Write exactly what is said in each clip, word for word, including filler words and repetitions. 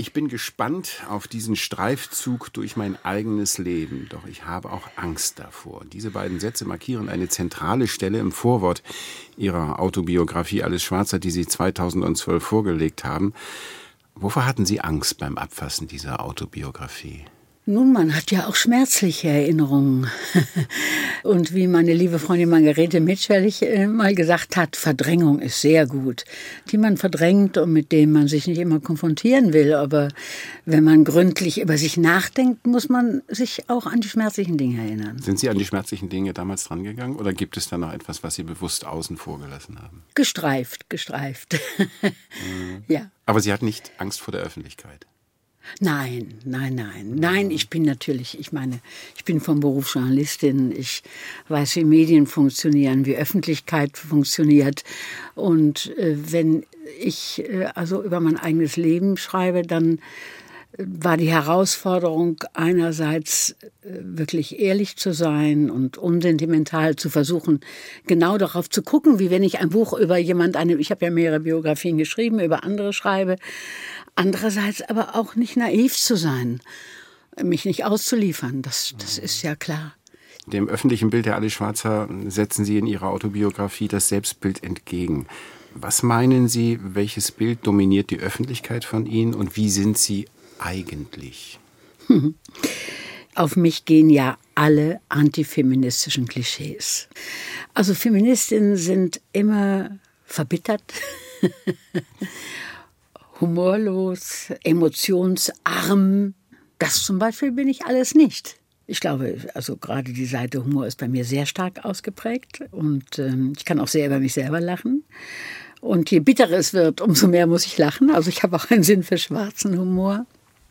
Ich bin gespannt auf diesen Streifzug durch mein eigenes Leben, doch ich habe auch Angst davor. Diese beiden Sätze markieren eine zentrale Stelle im Vorwort Ihrer Autobiografie Alice Schwarzer, die Sie zweitausendzwölf vorgelegt haben. Wovor hatten Sie Angst beim Abfassen dieser Autobiografie? Nun, man hat ja auch schmerzliche Erinnerungen. Und wie meine liebe Freundin Margarete Mitscherlich äh, mal gesagt hat, Verdrängung ist sehr gut. Die man verdrängt und mit dem man sich nicht immer konfrontieren will. Aber wenn man gründlich über sich nachdenkt, muss man sich auch an die schmerzlichen Dinge erinnern. Sind Sie an die schmerzlichen Dinge damals drangegangen? Oder gibt es da noch etwas, was Sie bewusst außen vor gelassen haben? Gestreift, gestreift. Mhm. Ja. Aber Sie hatten nicht Angst vor der Öffentlichkeit? Nein, nein, nein. Nein, ich bin natürlich, ich meine, ich bin vom Beruf Journalistin. Ich weiß, wie Medien funktionieren, wie Öffentlichkeit funktioniert. Und äh, wenn ich äh, also über mein eigenes Leben schreibe, dann war die Herausforderung einerseits wirklich ehrlich zu sein und unsentimental zu versuchen, genau darauf zu gucken, wie wenn ich ein Buch über jemand, eine, ich habe ja mehrere Biografien geschrieben, über andere schreibe, andererseits aber auch nicht naiv zu sein, mich nicht auszuliefern, das, das ist ja klar. Dem öffentlichen Bild der Alice Schwarzer setzen Sie in Ihrer Autobiografie das Selbstbild entgegen. Was meinen Sie, welches Bild dominiert die Öffentlichkeit von Ihnen und wie sind Sie eigentlich? Auf mich gehen ja alle antifeministischen Klischees. Also Feministinnen sind immer verbittert, humorlos, emotionsarm. Das zum Beispiel bin ich alles nicht. Ich glaube, also gerade die Seite Humor ist bei mir sehr stark ausgeprägt und ähm, ich kann auch sehr über mich selber lachen. Und je bitterer es wird, umso mehr muss ich lachen. Also ich habe auch einen Sinn für schwarzen Humor.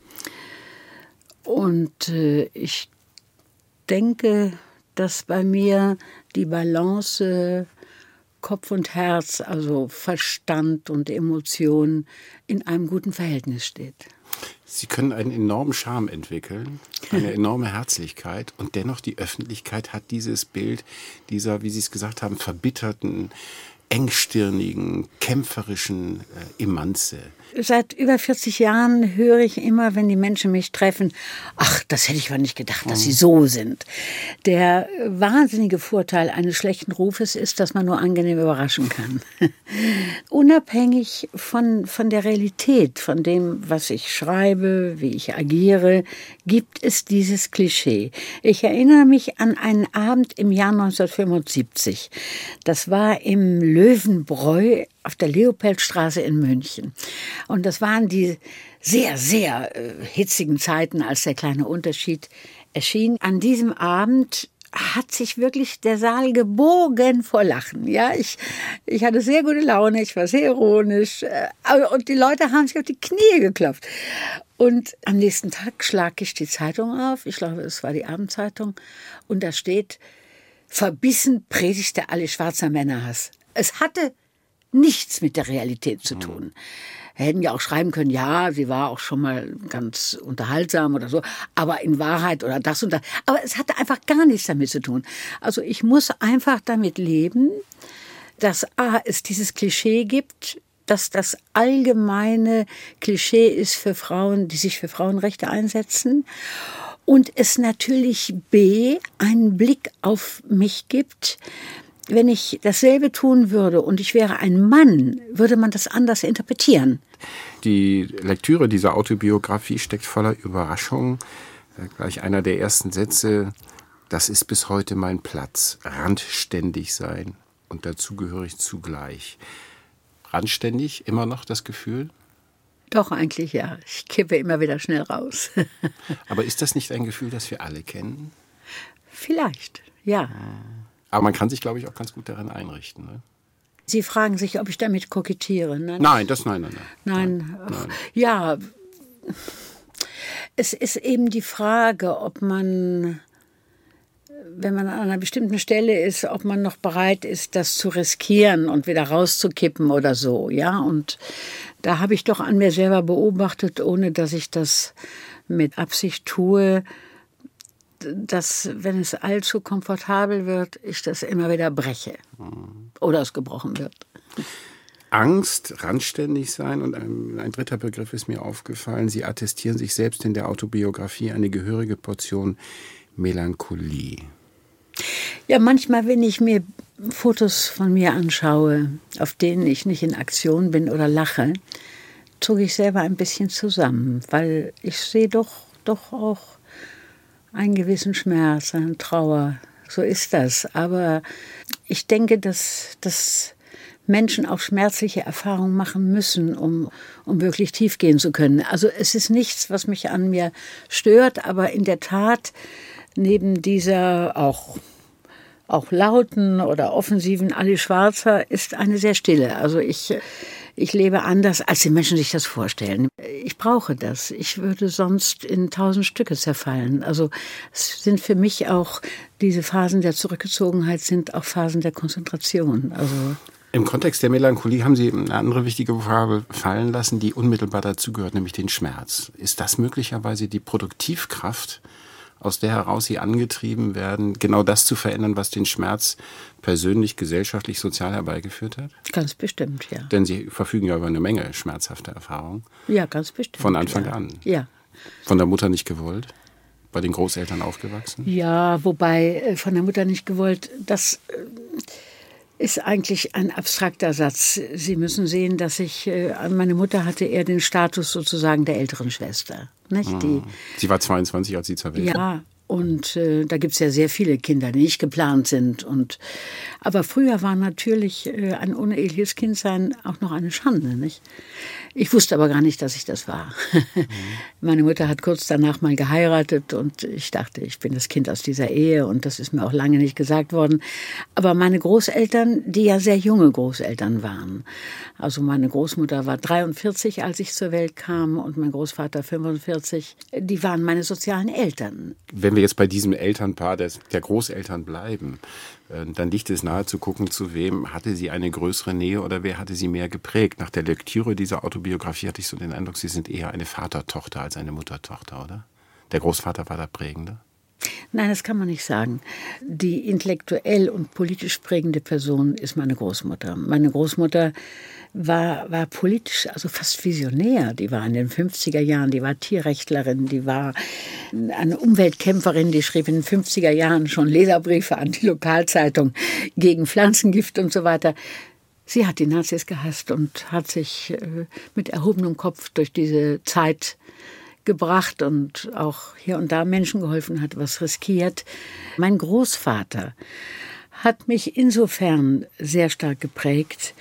Und äh, ich denke, dass bei mir die Balance Kopf und Herz, also Verstand und Emotion in einem guten Verhältnis steht. Sie können einen enormen Charme entwickeln, eine enorme Herzlichkeit und dennoch die Öffentlichkeit hat dieses Bild dieser, wie Sie es gesagt haben, verbitterten, engstirnigen, kämpferischen äh, Emanze. Seit über vierzig Jahren höre ich immer, wenn die Menschen mich treffen, ach, das hätte ich aber nicht gedacht, dass sie so sind. Der wahnsinnige Vorteil eines schlechten Rufes ist, dass man nur angenehm überraschen kann. Unabhängig von, von der Realität, von dem, was ich schreibe, wie ich agiere, gibt es dieses Klischee. Ich erinnere mich an einen Abend im Jahr neunzehnhundertfünfundsiebzig. Das war im Löwenbräu auf der Leopoldstraße in München. Und das waren die sehr, sehr äh, hitzigen Zeiten, als der kleine Unterschied erschien. An diesem Abend hat sich wirklich der Saal gebogen vor Lachen. Ja, ich, ich hatte sehr gute Laune, ich war sehr ironisch. Äh, und die Leute haben sich auf die Knie geklopft. Und am nächsten Tag schlage ich die Zeitung auf. Ich glaube, es war die Abendzeitung. Und da steht, verbissen predigte Alice Schwarzer Männerhass. Es hatte nichts mit der Realität zu tun. Wir hätten ja auch schreiben können, ja, sie war auch schon mal ganz unterhaltsam oder so, aber in Wahrheit oder das und das. Aber es hatte einfach gar nichts damit zu tun. Also ich muss einfach damit leben, dass A, es dieses Klischee gibt, dass das allgemeine Klischee ist für Frauen, die sich für Frauenrechte einsetzen. Und es natürlich B, einen Blick auf mich gibt. Wenn ich dasselbe tun würde und ich wäre ein Mann, würde man das anders interpretieren. Die Lektüre dieser Autobiografie steckt voller Überraschung. Gleich einer der ersten Sätze, das ist bis heute mein Platz, randständig sein und dazugehörig zugleich. Randständig, immer noch das Gefühl? Doch, eigentlich ja. Ich kippe immer wieder schnell raus. Aber ist das nicht ein Gefühl, das wir alle kennen? Vielleicht, ja. Aber man kann sich, glaube ich, auch ganz gut darin einrichten. Ne? Sie fragen sich, ob ich damit kokettiere. Nein, nein das nein, nein, nein. Nein, nein. Ja, es ist eben die Frage, ob man, wenn man an einer bestimmten Stelle ist, ob man noch bereit ist, das zu riskieren und wieder rauszukippen oder so. Ja, und da habe ich doch an mir selber beobachtet, ohne dass ich das mit Absicht tue, dass, wenn es allzu komfortabel wird, ich das immer wieder breche oder es gebrochen wird. Angst, randständig sein und ein, ein dritter Begriff ist mir aufgefallen. Sie attestieren sich selbst in der Autobiografie eine gehörige Portion Melancholie. Ja, manchmal, wenn ich mir Fotos von mir anschaue, auf denen ich nicht in Aktion bin oder lache, zucke ich selber ein bisschen zusammen, weil ich sehe doch, doch auch einen gewissen Schmerz, eine Trauer. So ist das. Aber ich denke, dass, dass Menschen auch schmerzliche Erfahrungen machen müssen, um, um wirklich tief gehen zu können. Also es ist nichts, was mich an mir stört, aber in der Tat, neben dieser auch, auch lauten oder offensiven Ali Schwarzer ist eine sehr stille. Also ich, ich lebe anders, als die Menschen sich das vorstellen. Ich brauche das. Ich würde sonst in tausend Stücke zerfallen. Also es sind für mich auch, diese Phasen der Zurückgezogenheit sind auch Phasen der Konzentration. Also im Kontext der Melancholie haben Sie eine andere wichtige Frage fallen lassen, die unmittelbar dazugehört, nämlich den Schmerz. Ist das möglicherweise die Produktivkraft, aus der heraus Sie angetrieben werden, genau das zu verändern, was den Schmerz persönlich, gesellschaftlich, sozial herbeigeführt hat? Ganz bestimmt, ja. Denn Sie verfügen ja über eine Menge schmerzhafter Erfahrungen. Ja, ganz bestimmt. Von Anfang ja. an. Ja. Von der Mutter nicht gewollt? Bei den Großeltern aufgewachsen? Ja, wobei von der Mutter nicht gewollt, das ist eigentlich ein abstrakter Satz. Sie müssen sehen, dass ich, meine Mutter hatte eher den Status sozusagen der älteren Schwester. Nicht? Die, Sie war zweiundzwanzig, als Sie zur Welt kam. Ja, und äh, da gibt es ja sehr viele Kinder, die nicht geplant sind. Und, aber früher war natürlich äh, ein uneheliches Kindsein auch noch eine Schande. Nicht? Ich wusste aber gar nicht, dass ich das war. Mhm. Meine Mutter hat kurz danach mal geheiratet und ich dachte, ich bin das Kind aus dieser Ehe und das ist mir auch lange nicht gesagt worden. Aber meine Großeltern, die ja sehr junge Großeltern waren, also meine Großmutter war dreiundvierzig, als ich zur Welt kam und mein Großvater fünfundvierzig, die waren meine sozialen Eltern. Wenn wir jetzt bei diesem Elternpaar des, der Großeltern bleiben, dann liegt es nahe zu gucken, zu wem hatte sie eine größere Nähe oder wer hatte sie mehr geprägt. Nach der Lektüre dieser Autobiografie hatte ich so den Eindruck, Sie sind eher eine Vatertochter als eine Muttertochter, oder? Der Großvater war der prägende? Nein, das kann man nicht sagen. Die intellektuell und politisch prägende Person ist meine Großmutter. Meine Großmutter war, war politisch, also fast visionär. Die war in den fünfziger Jahren, die war Tierrechtlerin, die war eine Umweltkämpferin, die schrieb in den fünfziger Jahren schon Leserbriefe an die Lokalzeitung gegen Pflanzengift und so weiter. Sie hat die Nazis gehasst und hat sich mit erhobenem Kopf durch diese Zeit gebracht und auch hier und da Menschen geholfen, hat was riskiert. Mein Großvater hat mich insofern sehr stark geprägt,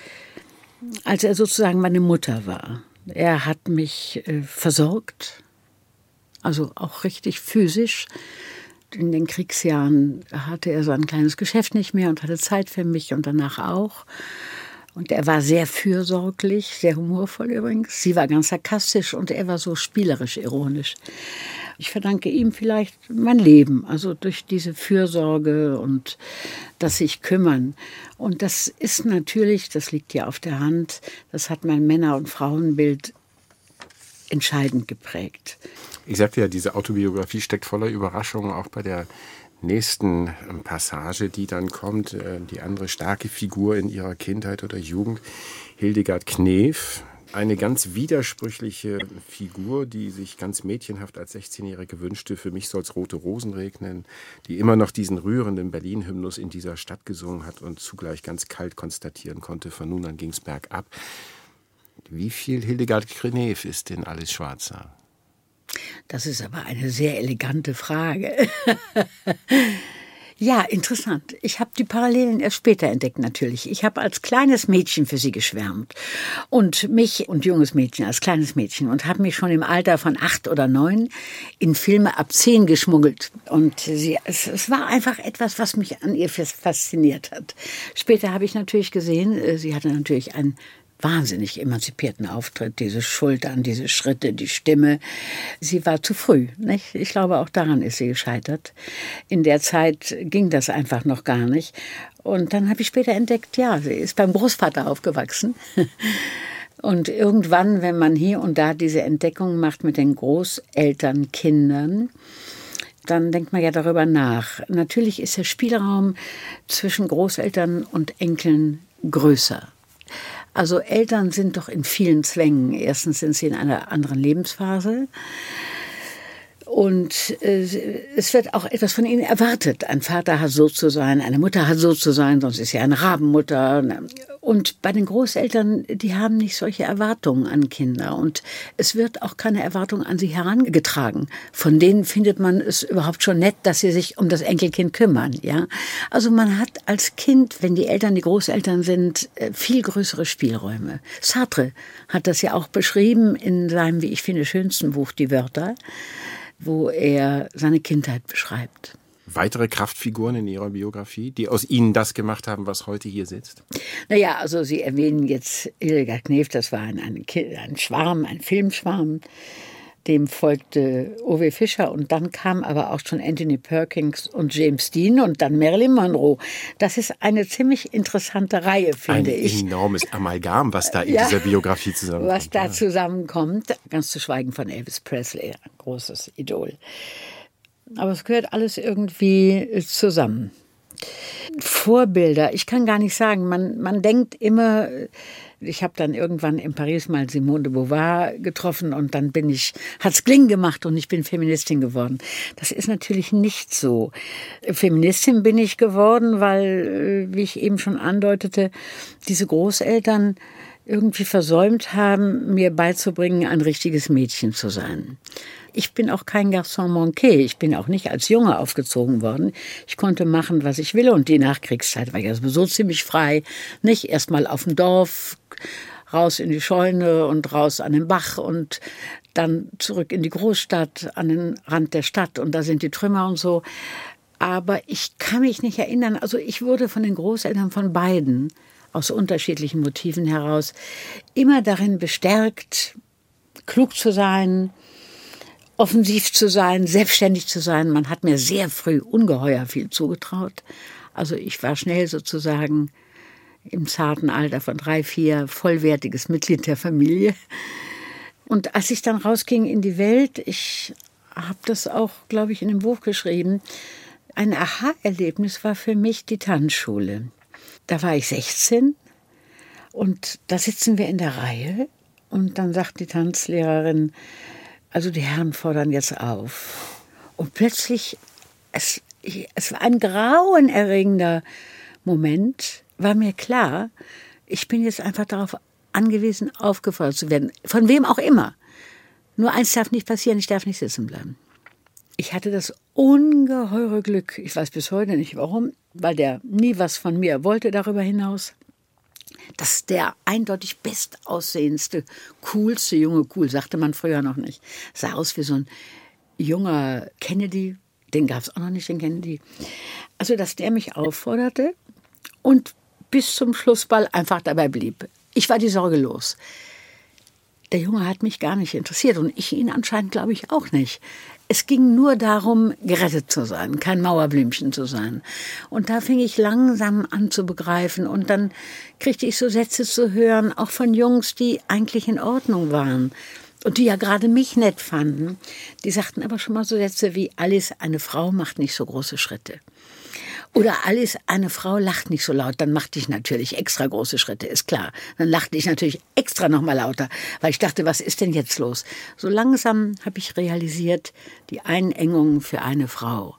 als er sozusagen meine Mutter war. Er hat mich äh, versorgt, also auch richtig physisch. In den Kriegsjahren hatte er sein kleines Geschäft nicht mehr und hatte Zeit für mich und danach auch. Und er war sehr fürsorglich, sehr humorvoll übrigens. Sie war ganz sarkastisch und er war so spielerisch, ironisch. Ich verdanke ihm vielleicht mein Leben, also durch diese Fürsorge und das sich kümmern. Und das ist natürlich, das liegt ja auf der Hand, das hat mein Männer- und Frauenbild entscheidend geprägt. Ich sagte ja, diese Autobiografie steckt voller Überraschungen, auch bei der nächsten Passage, die dann kommt, die andere starke Figur in ihrer Kindheit oder Jugend, Hildegard Knef. Eine ganz widersprüchliche Figur, die sich ganz mädchenhaft als sechzehnjährige wünschte, für mich soll's rote Rosen regnen, die immer noch diesen rührenden Berlin-Hymnus in dieser Stadt gesungen hat und zugleich ganz kalt konstatieren konnte, von nun an ging's bergab. Wie viel Hildegard Knef ist denn Alice Schwarzer? Das ist aber eine sehr elegante Frage. Ja, interessant. Ich habe die Parallelen erst später entdeckt natürlich. Ich habe als kleines Mädchen für sie geschwärmt und mich und junges Mädchen als kleines Mädchen und habe mich schon im Alter von acht oder neun in Filme ab zehn geschmuggelt. Und sie, es, es war einfach etwas, was mich an ihr fasziniert hat. Später habe ich natürlich gesehen, sie hatte natürlich ein wahnsinnig emanzipierten Auftritt, diese Schultern, diese Schritte, die Stimme. Sie war zu früh, nicht? Ich glaube, auch daran ist sie gescheitert. In der Zeit ging das einfach noch gar nicht. Und dann habe ich später entdeckt, ja, sie ist beim Großvater aufgewachsen. Und irgendwann, wenn man hier und da diese Entdeckung macht mit den Großelternkindern, dann denkt man ja darüber nach. Natürlich ist der Spielraum zwischen Großeltern und Enkeln größer. Also Eltern sind doch in vielen Zwängen. Erstens sind sie in einer anderen Lebensphase. Und äh, es wird auch etwas von ihnen erwartet. Ein Vater hat so zu sein, eine Mutter hat so zu sein, sonst ist sie eine Rabenmutter. Und bei den Großeltern, die haben nicht solche Erwartungen an Kinder. Und es wird auch keine Erwartung an sie herangetragen. Von denen findet man es überhaupt schon nett, dass sie sich um das Enkelkind kümmern. Ja? Also man hat als Kind, wenn die Eltern die Großeltern sind, viel größere Spielräume. Sartre hat das ja auch beschrieben in seinem, wie ich finde, schönsten Buch, Die Wörter, wo er seine Kindheit beschreibt. Weitere Kraftfiguren in Ihrer Biografie, die aus Ihnen das gemacht haben, was heute hier sitzt? Naja, also Sie erwähnen jetzt Hildegard Knef, das war ein, ein, ein Schwarm, ein Filmschwarm. Dem folgte O W Fischer und dann kam aber auch schon Anthony Perkins und James Dean und dann Marilyn Monroe. Das ist eine ziemlich interessante Reihe, finde ein ich. Ein enormes Amalgam, was da in ja, dieser Biografie zusammenkommt. Was da ja. zusammenkommt, ganz zu schweigen von Elvis Presley, ein großes Idol. Aber es gehört alles irgendwie zusammen. Vorbilder, ich kann gar nicht sagen, man, man denkt immer, ich habe dann irgendwann in Paris mal Simone de Beauvoir getroffen und dann bin ich, hat's Kling gemacht und ich bin Feministin geworden. Das ist natürlich nicht so. Feministin bin ich geworden, weil, wie ich eben schon andeutete, diese Großeltern irgendwie versäumt haben, mir beizubringen, ein richtiges Mädchen zu sein. Ich bin auch kein Garçon manqué. Ich bin auch nicht als Junge aufgezogen worden. Ich konnte machen, was ich will. Und die Nachkriegszeit war ja so ziemlich frei. Nicht erst mal auf dem Dorf, raus in die Scheune und raus an den Bach und dann zurück in die Großstadt, an den Rand der Stadt. Und da sind die Trümmer und so. Aber ich kann mich nicht erinnern. Also ich wurde von den Großeltern von beiden aus unterschiedlichen Motiven heraus immer darin bestärkt, klug zu sein, offensiv zu sein, selbstständig zu sein. Man hat mir sehr früh ungeheuer viel zugetraut. Also ich war schnell sozusagen im zarten Alter von drei, vier vollwertiges Mitglied der Familie. Und als ich dann rausging in die Welt, ich habe das auch, glaube ich, in dem Buch geschrieben, ein Aha-Erlebnis war für mich die Tanzschule. Da war ich sechzehn und da sitzen wir in der Reihe und dann sagt die Tanzlehrerin, also die Herren fordern jetzt auf. Und plötzlich, es, es war ein grauenerregender Moment, war mir klar, ich bin jetzt einfach darauf angewiesen, aufgefordert zu werden. Von wem auch immer. Nur eins darf nicht passieren, ich darf nicht sitzen bleiben. Ich hatte das ungeheure Glück, ich weiß bis heute nicht warum, weil der nie was von mir wollte darüber hinaus, dass der eindeutig bestaussehendste, coolste Junge, cool sagte man früher noch nicht, sah aus wie so ein junger Kennedy, den gab es auch noch nicht, den Kennedy. Also, dass der mich aufforderte und bis zum Schlussball einfach dabei blieb. Ich war die Sorge los. Der Junge hat mich gar nicht interessiert und ich ihn anscheinend, glaube ich, auch nicht. Es ging nur darum, gerettet zu sein, kein Mauerblümchen zu sein. Und da fing ich langsam an zu begreifen. Und dann kriegte ich so Sätze zu hören, auch von Jungs, die eigentlich in Ordnung waren und die ja gerade mich nett fanden. Die sagten aber schon mal so Sätze wie, Alice, eine Frau macht nicht so große Schritte. Oder Alice, eine Frau lacht nicht so laut, dann machte ich natürlich extra große Schritte, ist klar. Dann lachte ich natürlich extra noch mal lauter, weil ich dachte, was ist denn jetzt los? So langsam habe ich realisiert, die Einengung für eine Frau.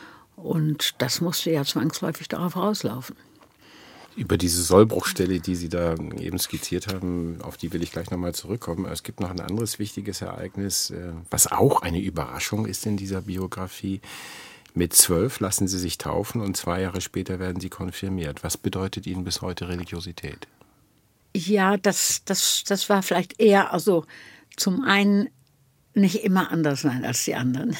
Und das musste ja zwangsläufig darauf rauslaufen. Über diese Sollbruchstelle, die Sie da eben skizziert haben, auf die will ich gleich nochmal zurückkommen. Es gibt noch ein anderes wichtiges Ereignis, was auch eine Überraschung ist in dieser Biografie. Mit zwölf lassen Sie sich taufen und zwei Jahre später werden Sie konfirmiert. Was bedeutet Ihnen bis heute Religiosität? Ja, das, das, das war vielleicht eher, also zum einen nicht immer anders sein als die anderen.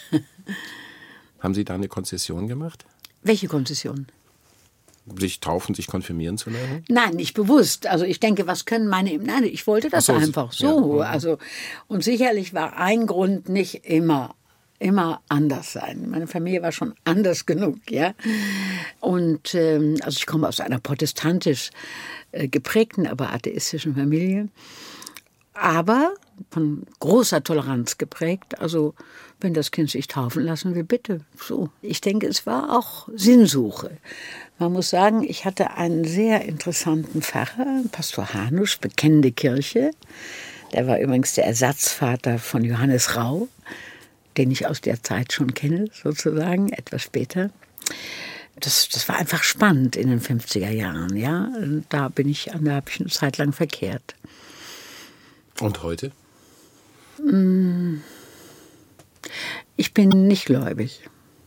Haben Sie da eine Konzession gemacht? Welche Konzession? Sich taufen, sich konfirmieren zu lassen? Nein, nicht bewusst. Also ich denke, was können meine... Nein, ich wollte das so, einfach so. Ja. Also, und sicherlich war ein Grund nicht immer... immer anders sein. Meine Familie war schon anders genug, ja. Und ähm, also ich komme aus einer protestantisch äh, geprägten, aber atheistischen Familie. Aber von großer Toleranz geprägt. Also wenn das Kind sich taufen lassen will, bitte. So. Ich denke, es war auch Sinnsuche. Man muss sagen, ich hatte einen sehr interessanten Pfarrer, Pastor Hanusch, bekennende Kirche. Der war übrigens der Ersatzvater von Johannes Rau, den ich aus der Zeit schon kenne, sozusagen, etwas später. Das, das war einfach spannend in den fünfziger Jahren. Ja? Da bin ich, da habe ich eine Zeit lang verkehrt. Und heute? Ich bin nicht gläubig.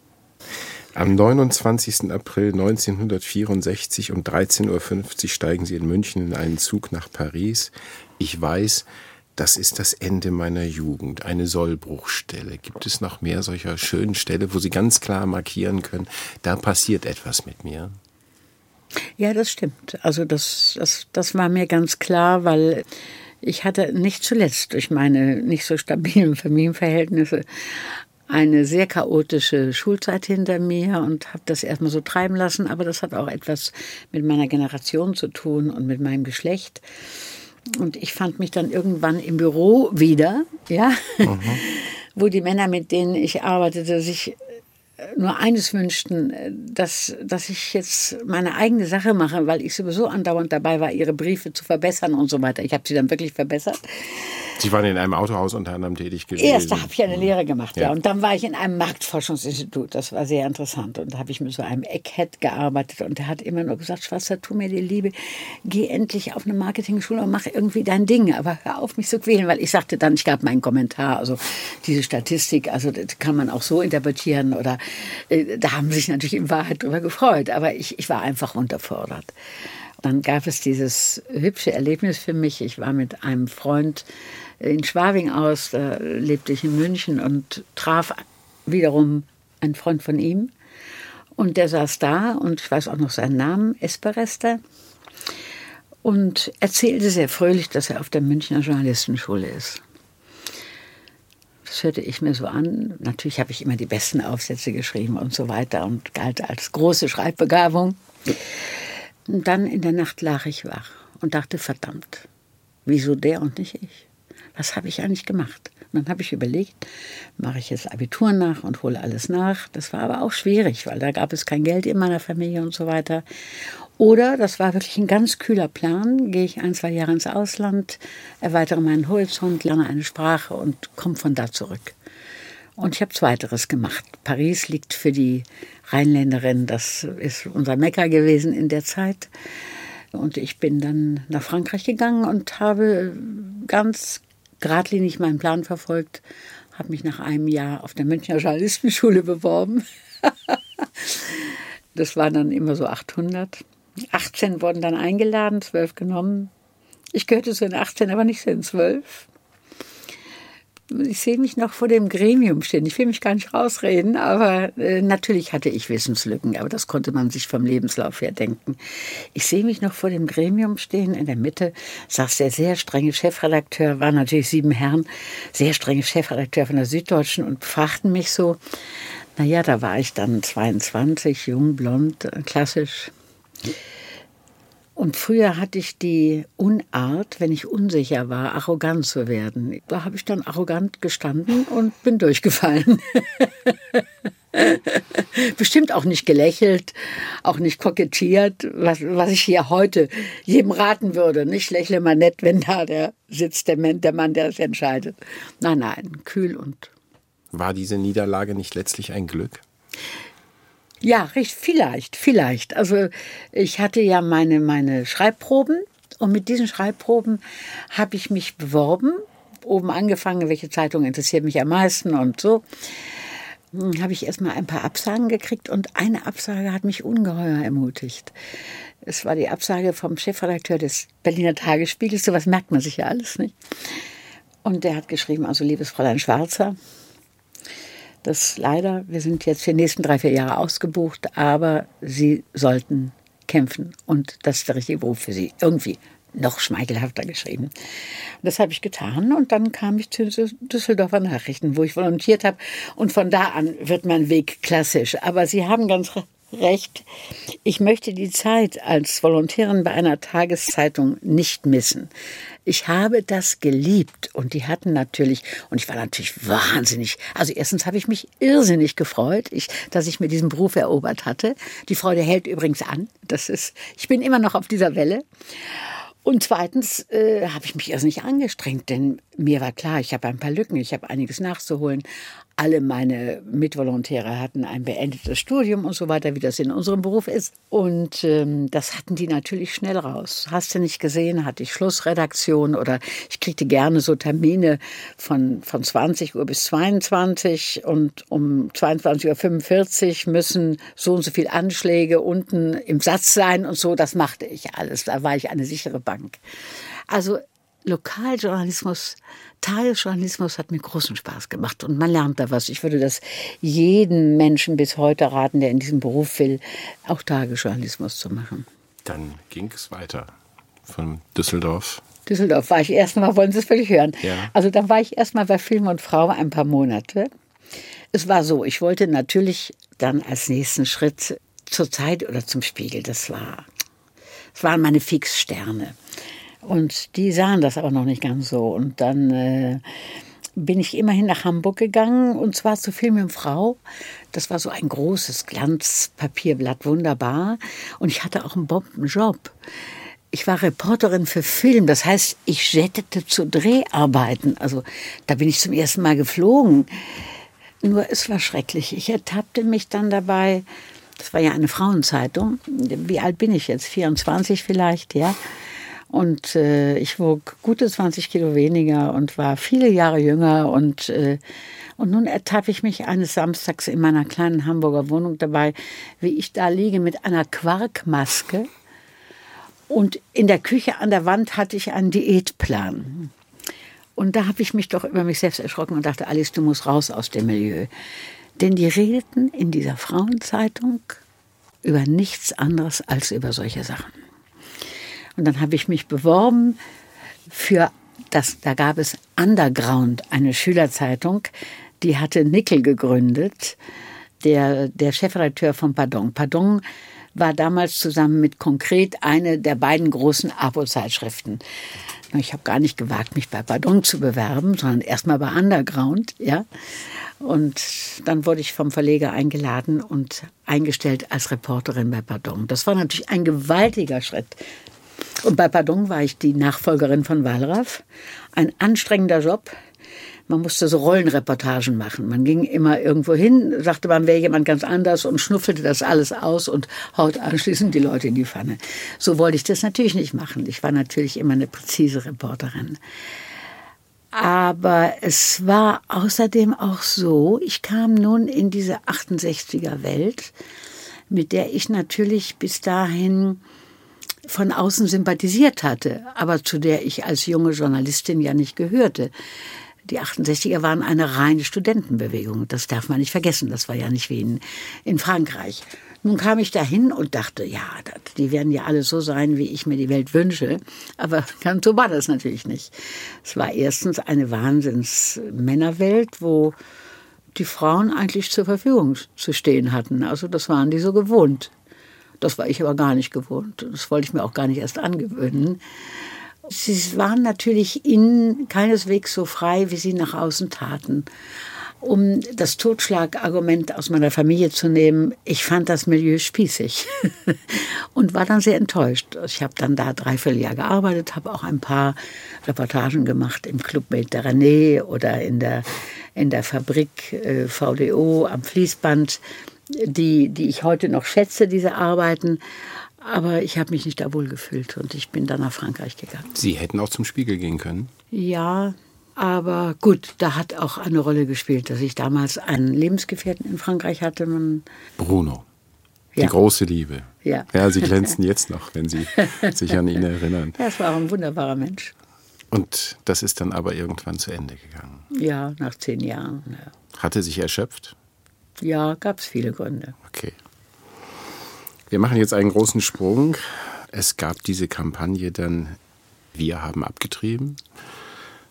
Am neunundzwanzigsten April neunzehnhundertvierundsechzig um dreizehn Uhr fünfzig steigen Sie in München in einen Zug nach Paris. Ich weiß, das ist das Ende meiner Jugend, eine Sollbruchstelle. Gibt es noch mehr solcher schönen Stellen, wo Sie ganz klar markieren können, da passiert etwas mit mir? Ja, das stimmt. Also das, das, das war mir ganz klar, weil ich hatte nicht zuletzt durch meine nicht so stabilen Familienverhältnisse eine sehr chaotische Schulzeit hinter mir und habe das erstmal so treiben lassen. Aber das hat auch etwas mit meiner Generation zu tun und mit meinem Geschlecht. Und ich fand mich dann irgendwann im Büro wieder, ja, mhm. wo die Männer, mit denen ich arbeitete, sich nur eines wünschten, dass, dass ich jetzt meine eigene Sache mache, weil ich sowieso andauernd dabei war, ihre Briefe zu verbessern und so weiter. Ich habe sie dann wirklich verbessert. Sie waren in einem Autohaus unter anderem tätig gewesen. Erst da habe ich eine Lehre gemacht, ja. ja. Und dann war ich in einem Marktforschungsinstitut. Das war sehr interessant. Und da habe ich mit so einem Eckhead gearbeitet. Und der hat immer nur gesagt, Schwester, tu mir die Liebe, geh endlich auf eine Marketing-Schule und mach irgendwie dein Ding. Aber hör auf, mich zu quälen. Weil ich sagte dann, ich gab meinen Kommentar, also diese Statistik, also das kann man auch so interpretieren. Oder äh, da haben sie sich natürlich in Wahrheit drüber gefreut. Aber ich, ich war einfach unterfordert. Dann gab es dieses hübsche Erlebnis für mich. Ich war mit einem Freund in Schwabing aus, da lebte ich in München und traf wiederum einen Freund von ihm. Und der saß da und ich weiß auch noch seinen Namen, Esperester, und erzählte sehr fröhlich, dass er auf der Münchner Journalistenschule ist. Das hörte ich mir so an. Natürlich habe ich immer die besten Aufsätze geschrieben und so weiter und galt als große Schreibbegabung. Und dann in der Nacht lag ich wach und dachte, verdammt, wieso der und nicht ich? Was habe ich eigentlich gemacht? Und dann habe ich überlegt, mache ich jetzt Abitur nach und hole alles nach. Das war aber auch schwierig, weil da gab es kein Geld in meiner Familie und so weiter. Oder, das war wirklich ein ganz kühler Plan, gehe ich ein, zwei Jahre ins Ausland, erweitere meinen Horizont, lerne eine Sprache und komme von da zurück. Und ich habe Zweiteres gemacht. Paris liegt für die Rheinländerin, das ist unser Mekka gewesen in der Zeit. Und ich bin dann nach Frankreich gegangen und habe ganz geradlinig meinen Plan verfolgt, habe mich nach einem Jahr auf der Münchner Journalistenschule beworben. Das waren dann immer so achthundert. achtzehn wurden dann eingeladen, zwölf genommen. Ich gehörte zu den achtzehn, aber nicht zu den zwölf. Ich sehe mich noch vor dem Gremium stehen. Ich will mich gar nicht rausreden, aber äh, natürlich hatte ich Wissenslücken, aber das konnte man sich vom Lebenslauf her denken. Ich sehe mich noch vor dem Gremium stehen. In der Mitte saß der sehr strenge Chefredakteur, waren natürlich sieben Herren, sehr strenge Chefredakteur von der Süddeutschen und fragten mich so, naja, da war ich dann zweiundzwanzig, jung, blond, klassisch. Und früher hatte ich die Unart, wenn ich unsicher war, arrogant zu werden. Da habe ich dann arrogant gestanden und bin durchgefallen. Bestimmt auch nicht gelächelt, auch nicht kokettiert, was, was ich hier heute jedem raten würde. Nicht lächle mal nett, wenn da der sitzt, der Mann, der Mann, der es entscheidet. Nein, nein, kühl und... War diese Niederlage nicht letztlich ein Glück? Ja, richtig, vielleicht, vielleicht. Also ich hatte ja meine, meine Schreibproben und mit diesen Schreibproben habe ich mich beworben, oben angefangen, welche Zeitung interessiert mich am meisten und so. Hm, habe ich erstmal ein paar Absagen gekriegt und eine Absage hat mich ungeheuer ermutigt. Es war die Absage vom Chefredakteur des Berliner Tagesspiegels, sowas merkt man sich ja alles, nicht? Und der hat geschrieben, also liebes Fräulein Schwarzer, das leider, wir sind jetzt für die nächsten drei, vier Jahre ausgebucht, aber Sie sollten kämpfen und das ist der richtige Beruf für Sie. Irgendwie noch schmeichelhafter geschrieben. Und das habe ich getan und dann kam ich zu Düsseldorfer Nachrichten, wo ich volontiert habe und von da an wird mein Weg klassisch. Aber Sie haben ganz recht, ich möchte die Zeit als Volontärin bei einer Tageszeitung nicht missen. Ich habe das geliebt und die hatten natürlich, und ich war natürlich wahnsinnig, also erstens habe ich mich irrsinnig gefreut, ich, dass ich mir diesen Beruf erobert hatte. Die Freude hält übrigens an, das ist, ich bin immer noch auf dieser Welle. Und zweitens äh, habe ich mich irrsinnig angestrengt, denn mir war klar, ich habe ein paar Lücken, ich habe einiges nachzuholen. Alle meine Mitvolontäre hatten ein beendetes Studium und so weiter, wie das in unserem Beruf ist. Und ähm, das hatten die natürlich schnell raus. Hast du nicht gesehen, hatte ich Schlussredaktion oder ich kriegte gerne so Termine von, von zwanzig Uhr bis zweiundzwanzig und um zweiundzwanzig Uhr fünfundvierzig müssen so und so viele Anschläge unten im Satz sein und so. Das machte ich alles. Da war ich eine sichere Bank. Also Lokaljournalismus, Tagesjournalismus hat mir großen Spaß gemacht und man lernt da was. Ich würde das jedem Menschen bis heute raten, der in diesem Beruf will, auch Tagesjournalismus zu machen. Dann ging es weiter von Düsseldorf. Düsseldorf war ich erstmal, wollen Sie es wirklich hören? Ja. Also dann war ich erstmal bei Film und Frau ein paar Monate. Es war so, ich wollte natürlich dann als nächsten Schritt zur Zeit oder zum Spiegel. Das war, das waren meine Fixsterne. Und die sahen das aber noch nicht ganz so. Und dann äh, bin ich immerhin nach Hamburg gegangen, und zwar zu Film und Frau. Das war so ein großes Glanzpapierblatt, wunderbar. Und ich hatte auch einen Bombenjob. Ich war Reporterin für Film, das heißt, ich jettete zu Dreharbeiten. Also da bin ich zum ersten Mal geflogen. Nur es war schrecklich. Ich ertappte mich dann dabei, das war ja eine Frauenzeitung. Wie alt bin ich jetzt? vierundzwanzig vielleicht, ja. Und äh, ich wog gute zwanzig Kilo weniger und war viele Jahre jünger. Und, äh, und nun ertappe ich mich eines Samstags in meiner kleinen Hamburger Wohnung dabei, wie ich da liege mit einer Quarkmaske. Und in der Küche an der Wand hatte ich einen Diätplan. Und da habe ich mich doch über mich selbst erschrocken und dachte, Alice, du musst raus aus dem Milieu. Denn die redeten in dieser Frauenzeitung über nichts anderes als über solche Sachen. Und dann habe ich mich beworben für das, da gab es Underground, eine Schülerzeitung, die hatte Nickel gegründet, der, der Chefredakteur von Pardon. Pardon war damals zusammen mit Konkret eine der beiden großen Apo-Zeitschriften. Ich habe gar nicht gewagt, mich bei Pardon zu bewerben, sondern erstmal bei Underground, ja. Und dann wurde ich vom Verleger eingeladen und eingestellt als Reporterin bei Pardon. Das war natürlich ein gewaltiger Schritt. Und bei Pardon war ich die Nachfolgerin von Wallraff. Ein anstrengender Job. Man musste so Rollenreportagen machen. Man ging immer irgendwo hin, sagte, man wäre jemand ganz anders und schnuffelte das alles aus und haut anschließend die Leute in die Pfanne. So wollte ich das natürlich nicht machen. Ich war natürlich immer eine präzise Reporterin. Aber es war außerdem auch so, ich kam nun in diese achtundsechziger Welt, mit der ich natürlich bis dahin von außen sympathisiert hatte, aber zu der ich als junge Journalistin ja nicht gehörte. Die achtundsechziger waren eine reine Studentenbewegung, das darf man nicht vergessen, das war ja nicht wie in, in Frankreich. Nun kam ich dahin und dachte, ja, die werden ja alle so sein, wie ich mir die Welt wünsche, aber ganz so war das natürlich nicht. Es war erstens eine Wahnsinns-Männerwelt, wo die Frauen eigentlich zur Verfügung zu stehen hatten, also das waren die so gewohnt. Das war ich aber gar nicht gewohnt. Das wollte ich mir auch gar nicht erst angewöhnen. Sie waren natürlich innen keineswegs so frei, wie sie nach außen taten. Um das Totschlagargument aus meiner Familie zu nehmen, ich fand das Milieu spießig und war dann sehr enttäuscht. Ich habe dann da dreiviertel Jahr gearbeitet, habe auch ein paar Reportagen gemacht im Club Mediterranee oder in der, in der Fabrik äh, V D O am Fließband. Die, die ich heute noch schätze, diese Arbeiten. Aber ich habe mich nicht da wohl gefühlt und ich bin dann nach Frankreich gegangen. Sie hätten auch zum Spiegel gehen können? Ja, aber gut, da hat auch eine Rolle gespielt, dass ich damals einen Lebensgefährten in Frankreich hatte. Man Bruno, die ja. große Liebe. Ja. Ja, Sie glänzen jetzt noch, wenn Sie sich an ihn erinnern. Ja, es war ein wunderbarer Mensch. Und das ist dann aber irgendwann zu Ende gegangen? Ja, nach zehn Jahren. Ja. Hatte sich erschöpft? Ja, gab es viele Gründe. Okay. Wir machen jetzt einen großen Sprung. Es gab diese Kampagne dann, wir haben abgetrieben.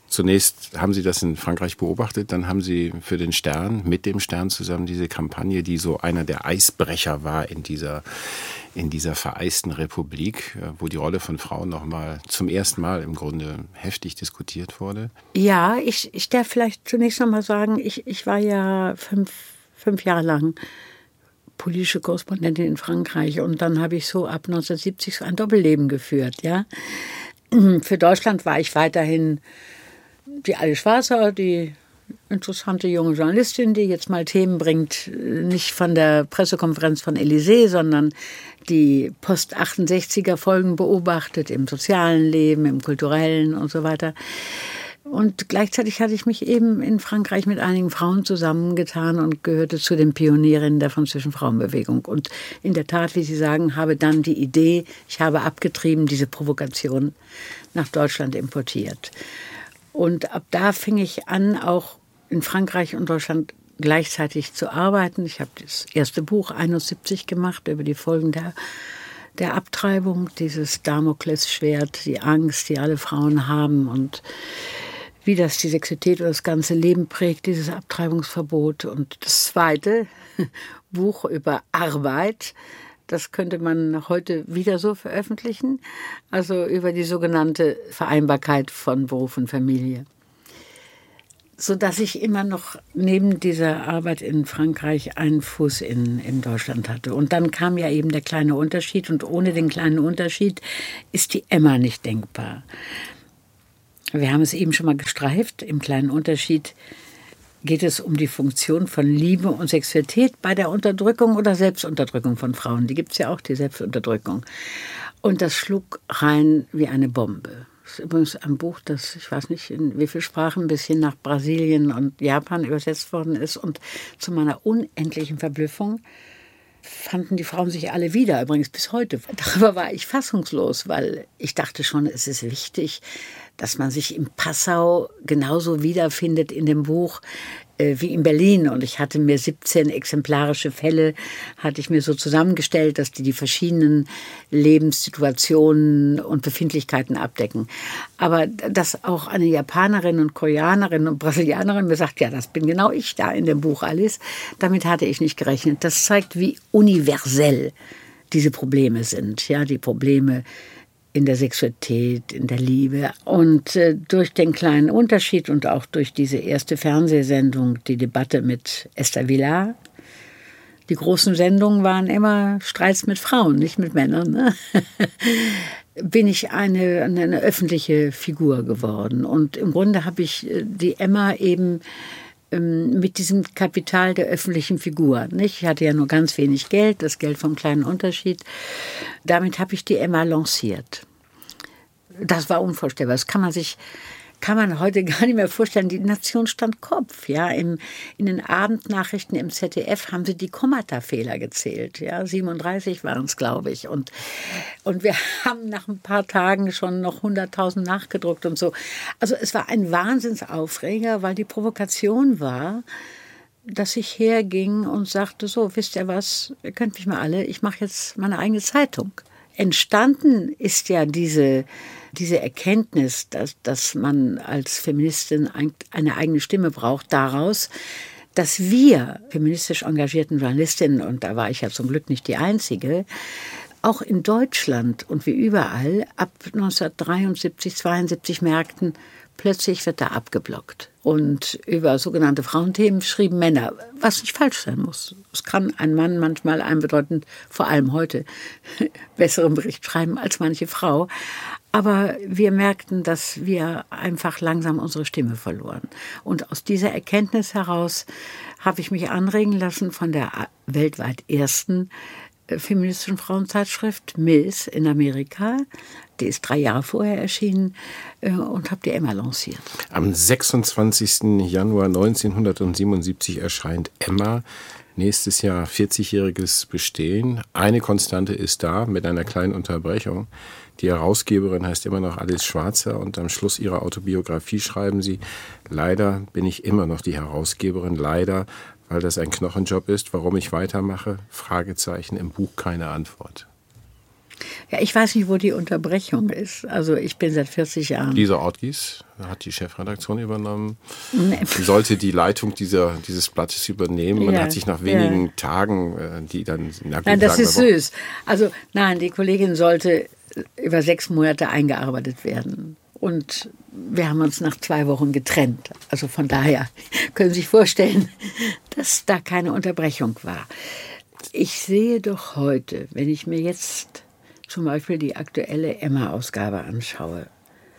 Zunächst haben Sie das in Frankreich beobachtet, dann haben Sie für den Stern, mit dem Stern zusammen diese Kampagne, die so einer der Eisbrecher war in dieser, in dieser vereisten Republik, wo die Rolle von Frauen noch mal zum ersten Mal im Grunde heftig diskutiert wurde. Ja, ich, ich darf vielleicht zunächst noch mal sagen, ich, ich war ja fünf, fünf Jahre lang politische Korrespondentin in Frankreich und dann habe ich so ab neunzehnhundertsiebzig so ein Doppelleben geführt. Ja? Für Deutschland war ich weiterhin die Alice Schwarzer, die interessante junge Journalistin, die jetzt mal Themen bringt, nicht von der Pressekonferenz von Élysée, sondern die Post-achtundsechziger Folgen beobachtet im sozialen Leben, im kulturellen und so weiter. Und gleichzeitig hatte ich mich eben in Frankreich mit einigen Frauen zusammengetan und gehörte zu den Pionierinnen der französischen Frauenbewegung. Und in der Tat, wie Sie sagen, habe dann die Idee, ich habe abgetrieben, diese Provokation nach Deutschland importiert. Und ab da fing ich an, auch in Frankreich und Deutschland gleichzeitig zu arbeiten. Ich habe das erste Buch einundsiebzig gemacht über die Folgen der, der Abtreibung, dieses Damoklesschwert, die Angst, die alle Frauen haben und wie das die Sexualität oder das ganze Leben prägt, dieses Abtreibungsverbot. Und das zweite Buch über Arbeit, das könnte man heute wieder so veröffentlichen, also über die sogenannte Vereinbarkeit von Beruf und Familie. Sodass ich immer noch neben dieser Arbeit in Frankreich einen Fuß in, in Deutschland hatte. Und dann kam ja eben der kleine Unterschied und ohne den kleinen Unterschied ist die Emma nicht denkbar. Wir haben es eben schon mal gestreift, im kleinen Unterschied geht es um die Funktion von Liebe und Sexualität bei der Unterdrückung oder Selbstunterdrückung von Frauen. Die gibt es ja auch, die Selbstunterdrückung. Und das schlug rein wie eine Bombe. Das ist übrigens ein Buch, das, ich weiß nicht, in wie vielen Sprachen, ein bisschen nach Brasilien und Japan übersetzt worden ist. Und zu meiner unendlichen Verblüffung fanden die Frauen sich alle wieder, übrigens bis heute. Darüber war ich fassungslos, weil ich dachte schon, es ist wichtig, dass man sich in Passau genauso wiederfindet in dem Buch äh, wie in Berlin. Und ich hatte mir siebzehn exemplarische Fälle, hatte ich mir so zusammengestellt, dass die die verschiedenen Lebenssituationen und Befindlichkeiten abdecken. Aber dass auch eine Japanerin und Koreanerin und Brasilianerin mir sagt, ja, das bin genau ich da in dem Buch, Alice, damit hatte ich nicht gerechnet. Das zeigt, wie universell diese Probleme sind, ja, die Probleme in der Sexualität, in der Liebe. Und äh, durch den kleinen Unterschied und auch durch diese erste Fernsehsendung, die Debatte mit Esther Vilar, die großen Sendungen waren immer Streits mit Frauen, nicht mit Männern, ne? bin ich eine, eine öffentliche Figur geworden. Und im Grunde habe ich die Emma eben ähm, mit diesem Kapital der öffentlichen Figur, nicht? Ich hatte ja nur ganz wenig Geld, das Geld vom kleinen Unterschied. Damit habe ich die Emma lanciert. Das war unvorstellbar. Das kann man sich, kann man heute gar nicht mehr vorstellen. Die Nation stand Kopf. Ja, Im, in den Abendnachrichten im Z D F haben sie die Kommata-Fehler gezählt. Ja, siebenunddreißig waren es, glaube ich. Und, und wir haben nach ein paar Tagen schon noch hunderttausend nachgedruckt und so. Also es war ein Wahnsinnsaufreger, weil die Provokation war, dass ich herging und sagte, so, wisst ihr was, ihr könnt mich mal alle, ich mache jetzt meine eigene Zeitung. Entstanden ist ja diese, diese Erkenntnis, dass, dass man als Feministin eine eigene Stimme braucht, daraus, dass wir feministisch engagierten Journalistinnen, und da war ich ja zum Glück nicht die Einzige, auch in Deutschland und wie überall ab neunzehnhundertdreiundsiebzig, zweiundsiebzig merkten, plötzlich wird da abgeblockt. Und über sogenannte Frauenthemen schrieben Männer, was nicht falsch sein muss. Es kann ein Mann manchmal einen bedeutend, vor allem heute, besseren Bericht schreiben als manche Frau. Aber wir merkten, dass wir einfach langsam unsere Stimme verloren. Und aus dieser Erkenntnis heraus habe ich mich anregen lassen von der weltweit ersten feministischen Frauenzeitschrift Mills in Amerika. Die ist drei Jahre vorher erschienen und habe die Emma lanciert. Am sechsundzwanzigsten Januar neunzehnhundertsiebenundsiebzig erscheint Emma. Nächstes Jahr vierzigjähriges Bestehen. Eine Konstante ist da, mit einer kleinen Unterbrechung. Die Herausgeberin heißt immer noch Alice Schwarzer und am Schluss ihrer Autobiografie schreiben sie, leider bin ich immer noch die Herausgeberin, leider, weil das ein Knochenjob ist. Warum ich weitermache? Fragezeichen, im Buch keine Antwort. Ja, ich weiß nicht, wo die Unterbrechung ist. Also ich bin seit vierzig Jahren. Lisa Ortgies hat die Chefredaktion übernommen, Nee. sollte die Leitung dieser, dieses Blattes übernehmen. Man Ja, hat sich nach wenigen ja. Tagen, äh, die dann... Na gut, Nein, das sagen ist wir mal- süß. Also nein, die Kollegin sollte über sechs Monate eingearbeitet werden. Und wir haben uns nach zwei Wochen getrennt. Also von daher können Sie sich vorstellen, dass da keine Unterbrechung war. Ich sehe doch heute, wenn ich mir jetzt zum Beispiel die aktuelle Emma-Ausgabe anschaue,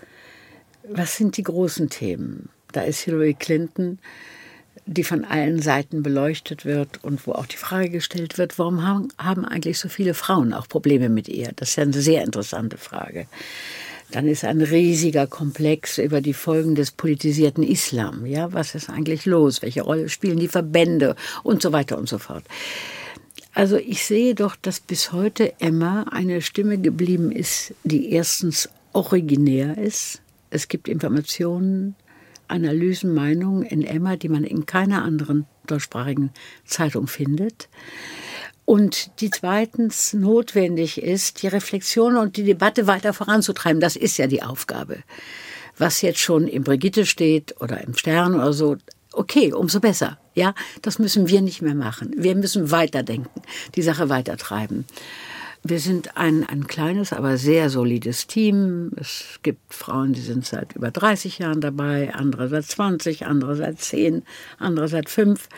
was sind die großen Themen? Da ist Hillary Clinton, die von allen Seiten beleuchtet wird und wo auch die Frage gestellt wird, warum haben, haben eigentlich so viele Frauen auch Probleme mit ihr? Das ist ja eine sehr interessante Frage. Dann ist ein riesiger Komplex über die Folgen des politisierten Islam. Ja, was ist eigentlich los? Welche Rolle spielen die Verbände? Und so weiter und so fort. Also ich sehe doch, dass bis heute Emma eine Stimme geblieben ist, die erstens originär ist. Es gibt Informationen, Analysen, Meinungen in Emma, die man in keiner anderen deutschsprachigen Zeitung findet. Und die zweitens notwendig ist, die Reflexion und die Debatte weiter voranzutreiben. Das ist ja die Aufgabe. Was jetzt schon im Brigitte steht oder im Stern oder so, okay, umso besser. Ja, das müssen wir nicht mehr machen. Wir müssen weiterdenken, die Sache weitertreiben. Wir sind ein, ein kleines, aber sehr solides Team. Es gibt Frauen, die sind seit über dreißig Jahren dabei, andere seit zwanzig, andere seit zehn, andere seit fünf.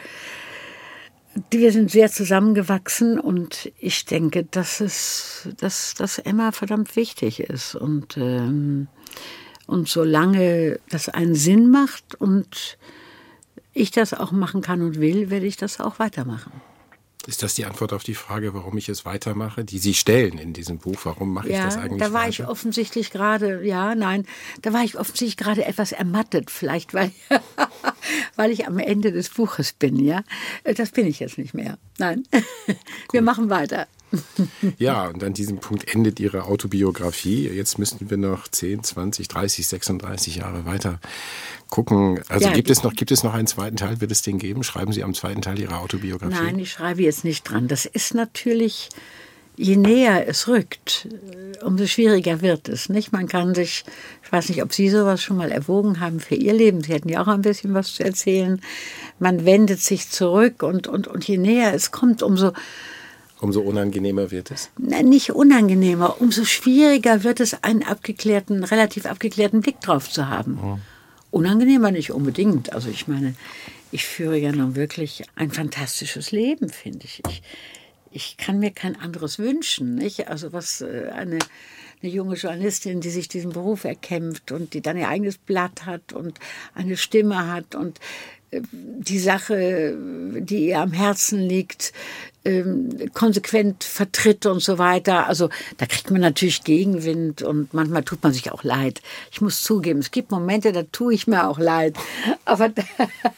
Wir sind sehr zusammengewachsen und ich denke, dass, es, dass, dass Emma verdammt wichtig ist. Und, ähm, und solange das einen Sinn macht und ich das auch machen kann und will, werde ich das auch weitermachen. Ist das die Antwort auf die Frage, warum ich es weitermache, die Sie stellen in diesem Buch? Warum mache ich Ja, das eigentlich da war weiter? ich offensichtlich gerade, ja, nein, da war ich offensichtlich gerade etwas ermattet, vielleicht, weil, weil ich am Ende des Buches bin, ja. Das bin ich jetzt nicht mehr, nein. Wir machen weiter. Ja, und an diesem Punkt endet Ihre Autobiografie. Jetzt müssten wir noch zehn, zwanzig, dreißig, sechsunddreißig Jahre weiter gucken. Also Ja, gibt es noch, gibt es noch einen zweiten Teil? Wird es den geben? Schreiben Sie am zweiten Teil Ihrer Autobiografie? Nein, ich schreibe jetzt nicht dran. Das ist natürlich, je näher es rückt, umso schwieriger wird es. Nicht? Man kann sich, ich weiß nicht, ob Sie sowas schon mal erwogen haben für Ihr Leben. Sie hätten ja auch ein bisschen was zu erzählen. Man wendet sich zurück und, und, und je näher es kommt, umso Umso unangenehmer wird es? Nein, nicht unangenehmer, umso schwieriger wird es, einen abgeklärten, relativ abgeklärten Blick drauf zu haben. Oh. Unangenehmer nicht unbedingt. Also ich meine, ich führe ja nun wirklich ein fantastisches Leben, finde ich. Ich, ich kann mir kein anderes wünschen. Nicht? Also was eine, eine junge Journalistin, die sich diesen Beruf erkämpft und die dann ihr eigenes Blatt hat und eine Stimme hat und die Sache, die ihr am Herzen liegt, konsequent vertritt und so weiter. Also da kriegt man natürlich Gegenwind und manchmal tut man sich auch leid. Ich muss zugeben, es gibt Momente, da tue ich mir auch leid. Aber, da,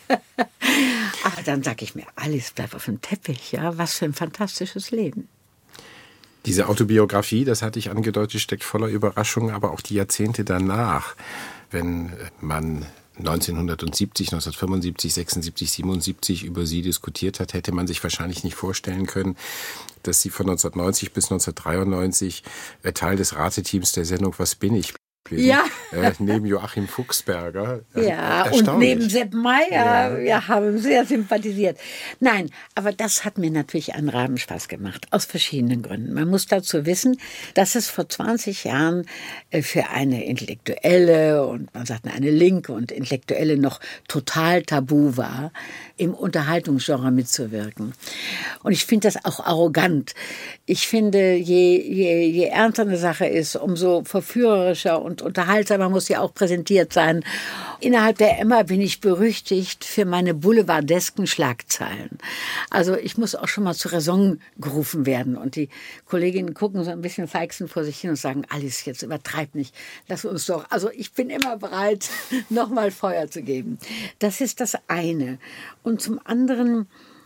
aber dann sage ich mir, alles bleibt auf dem Teppich. Ja, was für ein fantastisches Leben. Diese Autobiografie, das hatte ich angedeutet, steckt voller Überraschungen, aber auch die Jahrzehnte danach, wenn man neunzehnhundertsiebzig, neunzehnhundertfünfundsiebzig, sechsundsiebzig, siebenundsiebzig über sie diskutiert hat, hätte man sich wahrscheinlich nicht vorstellen können, dass sie von neunzehnhundertneunzig bis neunzehnhundertdreiundneunzig Teil des Rateteams der Sendung Was bin ich? Ja. Äh, neben Joachim Fuchsberger. Äh, ja, und neben Sepp Maier. Ja. Wir haben sehr sympathisiert. Nein, aber das hat mir natürlich einen Rabenspaß gemacht, aus verschiedenen Gründen. Man muss dazu wissen, dass es vor zwanzig Jahren für eine Intellektuelle und man sagt eine Linke und Intellektuelle noch total tabu war, im Unterhaltungsgenre mitzuwirken. Und ich finde das auch arrogant. Ich finde, je, je, je ernster eine Sache ist, umso verführerischer und unterhaltsamer muss sie auch präsentiert sein. Innerhalb der Emma bin ich berüchtigt für meine boulevardesken Schlagzeilen. Also ich muss auch schon mal zur Raison gerufen werden. Und die Kolleginnen gucken so ein bisschen feixend vor sich hin und sagen, Alice, jetzt übertreib nicht, lass uns doch. Also ich bin immer bereit, nochmal Feuer zu geben. Das ist das eine. Und zum anderen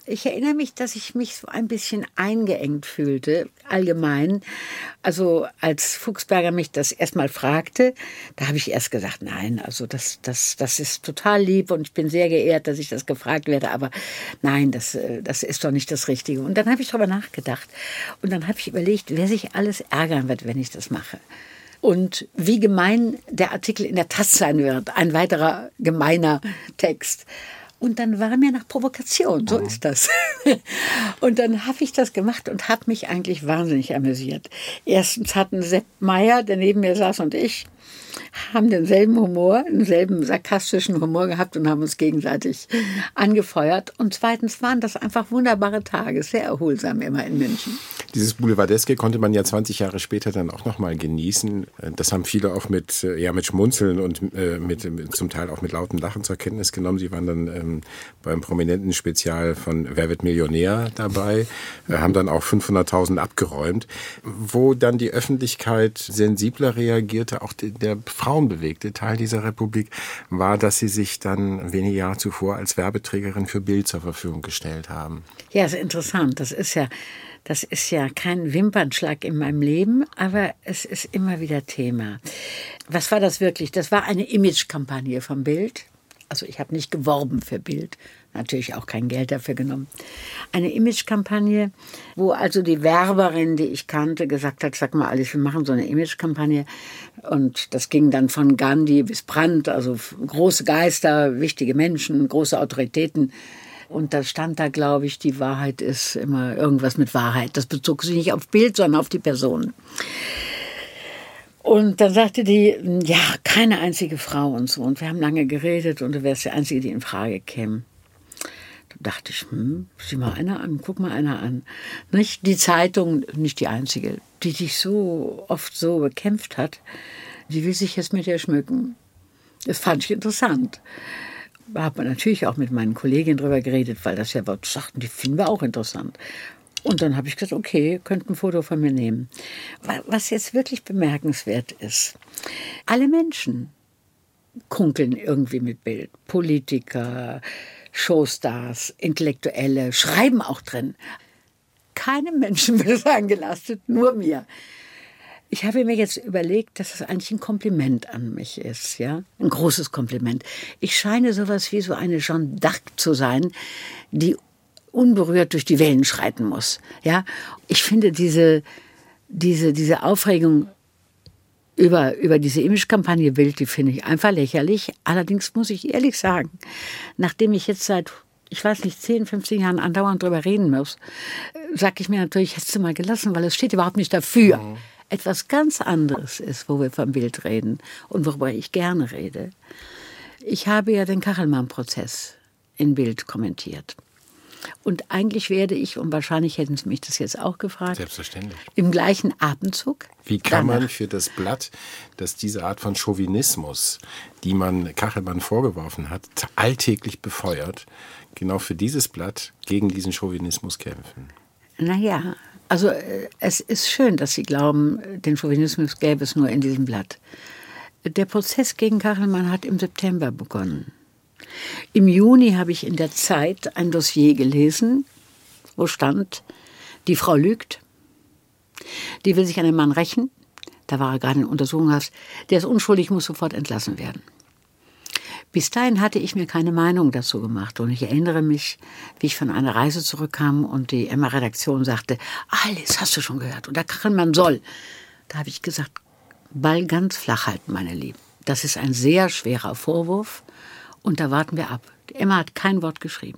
Ich erinnere mich, dass ich mich so ein bisschen eingeengt fühlte, allgemein. Also als Fuchsberger mich das erstmal fragte, da habe ich erst gesagt, nein, also das, das, das ist total lieb und ich bin sehr geehrt, dass ich das gefragt werde, aber nein, das, das ist doch nicht das Richtige. Und dann habe ich darüber nachgedacht und dann habe ich überlegt, wer sich alles ärgern wird, wenn ich das mache. Und wie gemein der Artikel in der Taz sein wird, ein weiterer gemeiner Text. Und dann war mir nach Provokation, so ist das. Und dann habe ich das gemacht und habe mich eigentlich wahnsinnig amüsiert. Erstens hatten Sepp Meier, der neben mir saß, und ich, haben denselben Humor, denselben sarkastischen Humor gehabt und haben uns gegenseitig angefeuert. Und zweitens waren das einfach wunderbare Tage, sehr erholsam immer in München. Dieses Boulevardeske konnte man ja zwanzig Jahre später dann auch noch mal genießen. Das haben viele auch mit, ja, mit Schmunzeln und äh, mit, zum Teil auch mit lautem Lachen zur Kenntnis genommen. Sie waren dann ähm, beim prominenten Spezial von Wer wird Millionär dabei, äh, haben dann auch fünfhunderttausend abgeräumt. Wo dann die Öffentlichkeit sensibler reagierte, auch die, der frauenbewegte Teil dieser Republik, war, dass sie sich dann wenige Jahre zuvor als Werbeträgerin für Bild zur Verfügung gestellt haben. Ja, das ist interessant. Das ist ja, das ist ja kein Wimpernschlag in meinem Leben, aber es ist immer wieder Thema. Was war das wirklich? Das war eine Imagekampagne vom Bild. Also ich habe nicht geworben für Bild, natürlich auch kein Geld dafür genommen. Eine Imagekampagne, wo also die Werberin, die ich kannte, gesagt hat, sag mal Alice, wir machen so eine Imagekampagne. Und das ging dann von Gandhi bis Brandt, also große Geister, wichtige Menschen, große Autoritäten. Und da stand da, glaube ich, die Wahrheit ist immer irgendwas mit Wahrheit. Das bezog sich nicht auf Bild, sondern auf die Person. Und dann sagte die, ja, keine einzige Frau und so. Und wir haben lange geredet und du wärst die Einzige, die in Frage käme. Da dachte ich, hm, sieh mal einer an, guck mal einer an. Nicht die Zeitung, nicht die Einzige, die dich so oft so bekämpft hat, die will sich jetzt mit dir schmücken. Das fand ich interessant. Da hat man natürlich auch mit meinen Kolleginnen drüber geredet, weil das ja Wort sagten, die finden wir auch interessant. Und dann habe ich gesagt, okay, könnt ein Foto von mir nehmen. Was jetzt wirklich bemerkenswert ist, alle Menschen kunkeln irgendwie mit Bild. Politiker, Showstars, Intellektuelle, schreiben auch drin. Keinem Menschen wird es angelastet, nur mir. Ich habe mir jetzt überlegt, dass es eigentlich ein Kompliment an mich ist, ja, ein großes Kompliment. Ich scheine sowas wie so eine Jeanne d'Arc zu sein, die unberührt durch die Wellen schreiten muss, ja. Ich finde diese diese diese Aufregung über über diese Imagekampagne Bild, die finde ich einfach lächerlich. Allerdings muss ich ehrlich sagen, nachdem ich jetzt seit ich weiß nicht, zehn, fünfzehn Jahren andauernd drüber reden muss, sage ich mir natürlich, hättest du mal gelassen, weil es steht überhaupt nicht dafür. Mhm. Etwas ganz anderes ist, wo wir vom Bild reden und worüber ich gerne rede. Ich habe ja den Kachelmann-Prozess in Bild kommentiert. Und eigentlich werde ich, und wahrscheinlich hätten Sie mich das jetzt auch gefragt, selbstverständlich, im gleichen Atemzug. Wie kann man für das Blatt, das diese Art von Chauvinismus, die man Kachelmann vorgeworfen hat, alltäglich befeuert, genau für dieses Blatt gegen diesen Chauvinismus kämpfen? Naja, also es ist schön, dass Sie glauben, den Chauvinismus gäbe es nur in diesem Blatt. Der Prozess gegen Kachelmann hat im September begonnen. Im Juni habe ich in der Zeit ein Dossier gelesen, wo stand, die Frau lügt, die will sich an den Mann rächen, da war er gerade in Untersuchungshaft, der ist unschuldig, muss sofort entlassen werden. Bis dahin hatte ich mir keine Meinung dazu gemacht und ich erinnere mich, wie ich von einer Reise zurückkam und die Emma-Redaktion sagte, Alice, hast du schon gehört, und der Kachelmann soll. Da habe ich gesagt, Ball ganz flach halten, meine Lieben. Das ist ein sehr schwerer Vorwurf. Und da warten wir ab. Emma hat kein Wort geschrieben.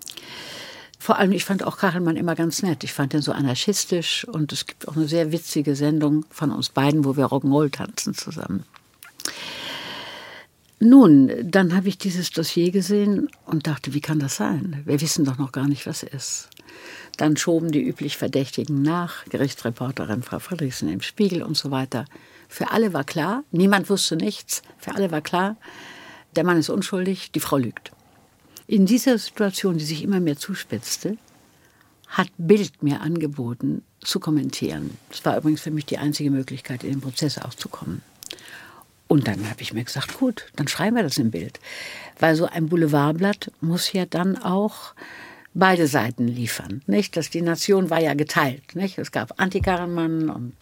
Vor allem, ich fand auch Kachelmann immer ganz nett. Ich fand ihn so anarchistisch. Und es gibt auch eine sehr witzige Sendung von uns beiden, wo wir Rock'n'Roll tanzen zusammen. Nun, dann habe ich dieses Dossier gesehen und dachte, wie kann das sein? Wir wissen doch noch gar nicht, was ist. Dann schoben die üblich Verdächtigen nach, Gerichtsreporterin Frau Friedrichsen im Spiegel und so weiter. Für alle war klar, niemand wusste nichts, für alle war klar, der Mann ist unschuldig, die Frau lügt. In dieser Situation, die sich immer mehr zuspitzte, hat Bild mir angeboten, zu kommentieren. Das war übrigens für mich die einzige Möglichkeit, in den Prozess auszukommen. Und dann habe ich mir gesagt, gut, dann schreiben wir das im Bild. Weil so ein Boulevardblatt muss ja dann auch beide Seiten liefern. Nicht? Das, die Nation war ja geteilt. Nicht? Es gab Anti-Kachelmann und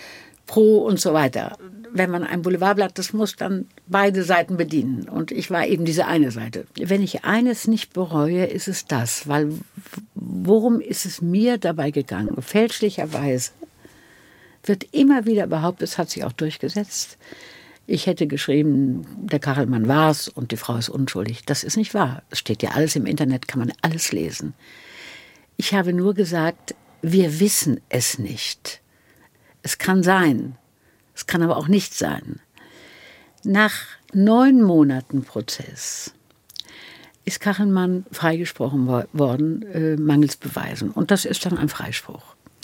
Pro und so weiter. Wenn man ein Boulevardblatt, das muss dann beide Seiten bedienen. Und ich war eben diese eine Seite. Wenn ich eines nicht bereue, ist es das. Weil worum ist es mir dabei gegangen? Fälschlicherweise wird immer wieder behauptet, es hat sich auch durchgesetzt, ich hätte geschrieben, der Kachelmann war's und die Frau ist unschuldig. Das ist nicht wahr. Es steht ja alles im Internet, kann man alles lesen. Ich habe nur gesagt, wir wissen es nicht. Es kann sein, es kann aber auch nicht sein. Nach neun Monaten Prozess ist Kachelmann freigesprochen worden, äh, mangels Beweisen. Und das ist dann ein Freispruch.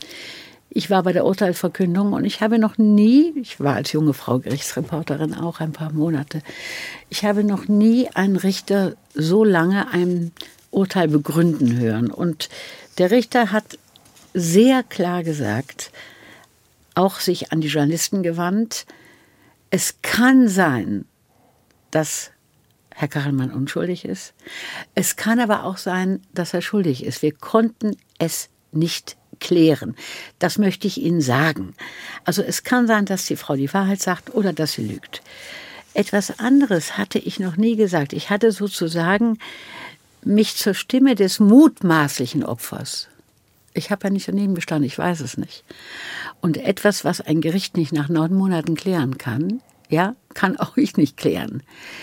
Ich war bei der Urteilsverkündung und ich habe noch nie, ich war als junge Frau Gerichtsreporterin auch ein paar Monate, ich habe noch nie einen Richter so lange ein Urteil begründen hören. Und der Richter hat sehr klar gesagt, auch sich an die Journalisten gewandt, es kann sein, dass Herr Kachelmann unschuldig ist. Es kann aber auch sein, dass er schuldig ist. Wir konnten es nicht klären. Das möchte ich Ihnen sagen. Also es kann sein, dass die Frau die Wahrheit sagt oder dass sie lügt. Etwas anderes hatte ich noch nie gesagt. Ich hatte sozusagen mich zur Stimme des mutmaßlichen Opfers. Ich habe ja nicht daneben gestanden, ich weiß es nicht. Und etwas, was ein Gericht nicht nach neun Monaten klären kann, ja, kann auch ich nicht klären.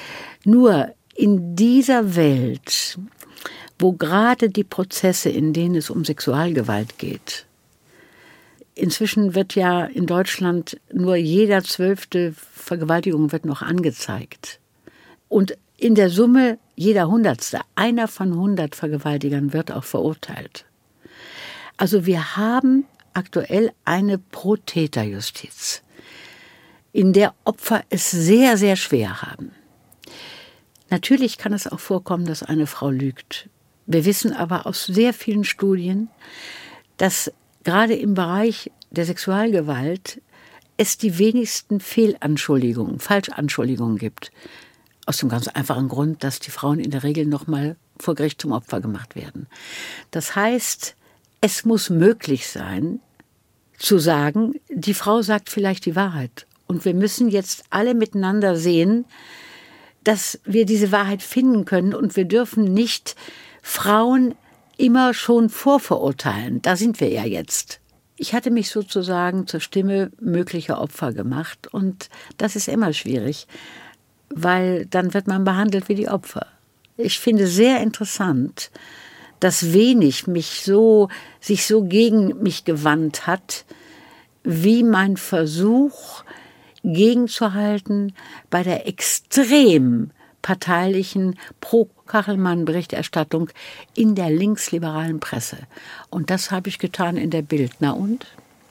Nur in dieser Welt, wo gerade die Prozesse, in denen es um Sexualgewalt geht, inzwischen wird ja in Deutschland nur jeder zwölfte Vergewaltigung wird noch angezeigt. Und in der Summe jeder Hundertste, einer von hundert Vergewaltigern wird auch verurteilt. Also wir haben aktuell eine Pro-Täter-Justiz, in der Opfer es sehr, sehr schwer haben. Natürlich kann es auch vorkommen, dass eine Frau lügt. Wir wissen aber aus sehr vielen Studien, dass gerade im Bereich der Sexualgewalt es die wenigsten Fehlanschuldigungen, Falschanschuldigungen gibt. Aus dem ganz einfachen Grund, dass die Frauen in der Regel noch mal vor Gericht zum Opfer gemacht werden. Das heißt, es muss möglich sein, zu sagen, die Frau sagt vielleicht die Wahrheit. Und wir müssen jetzt alle miteinander sehen, dass wir diese Wahrheit finden können. Und wir dürfen nicht Frauen immer schon vorverurteilen. Da sind wir ja jetzt. Ich hatte mich sozusagen zur Stimme möglicher Opfer gemacht. Und das ist immer schwierig, weil dann wird man behandelt wie die Opfer. Ich finde sehr interessant, dass wenig mich so, sich so gegen mich gewandt hat, wie mein Versuch, gegenzuhalten bei der extrem parteilichen Pro-Kachelmann-Berichterstattung in der linksliberalen Presse. Und das habe ich getan in der Bild. Na und?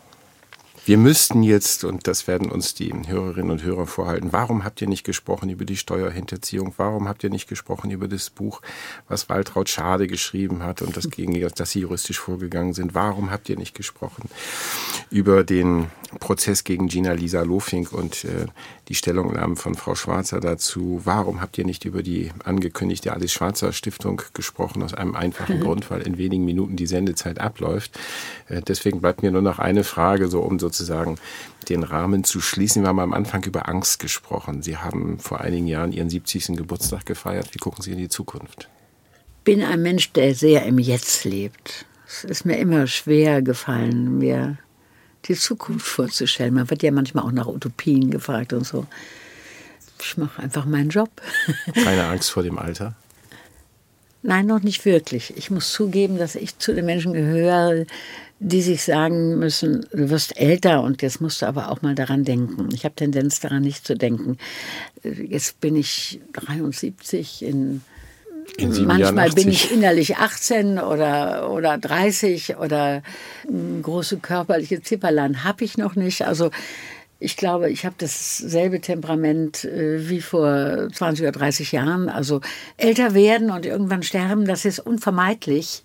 Wir müssten jetzt, und das werden uns die Hörerinnen und Hörer vorhalten, warum habt ihr nicht gesprochen über die Steuerhinterziehung? Warum habt ihr nicht gesprochen über das Buch, was Waltraud Schade geschrieben hat und das gegen das sie juristisch vorgegangen sind? Warum habt ihr nicht gesprochen über den Prozess gegen Gina-Lisa Lofink und äh, die Stellungnahmen von Frau Schwarzer dazu? Warum habt ihr nicht über die angekündigte Alice Schwarzer Stiftung gesprochen? Aus einem einfachen mhm. Grund, weil in wenigen Minuten die Sendezeit abläuft. Äh, deswegen bleibt mir nur noch eine Frage, so um sozusagen den Rahmen zu schließen. Wir haben am Anfang über Angst gesprochen. Sie haben vor einigen Jahren Ihren siebzigsten Geburtstag gefeiert. Wie gucken Sie in die Zukunft? Ich bin ein Mensch, der sehr im Jetzt lebt. Es ist mir immer schwer gefallen, mir die Zukunft vorzustellen. Man wird ja manchmal auch nach Utopien gefragt und so. Ich mache einfach meinen Job. Keine Angst vor dem Alter? Nein, noch nicht wirklich. Ich muss zugeben, dass ich zu den Menschen gehöre, die sich sagen müssen, du wirst älter und jetzt musst du aber auch mal daran denken. Ich habe Tendenz daran nicht zu denken. Jetzt bin ich dreiundsiebzig, in, in manchmal bin ich innerlich achtzehn oder, oder dreißig oder große körperliche Zipperlein habe ich noch nicht. Also ich glaube, ich habe dasselbe Temperament äh, wie vor zwanzig oder dreißig Jahren. Also älter werden und irgendwann sterben, das ist unvermeidlich.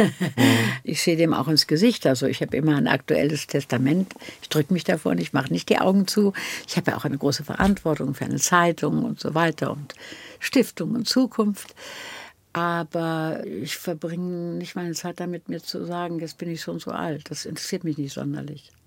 Ich sehe dem auch ins Gesicht. Also ich habe immer ein aktuelles Testament. Ich drücke mich davor und ich mache nicht die Augen zu. Ich habe ja auch eine große Verantwortung für eine Zeitung und so weiter und Stiftung und Zukunft. Aber ich verbringe nicht meine Zeit damit, mir zu sagen, jetzt bin ich so und so alt. Das interessiert mich nicht sonderlich.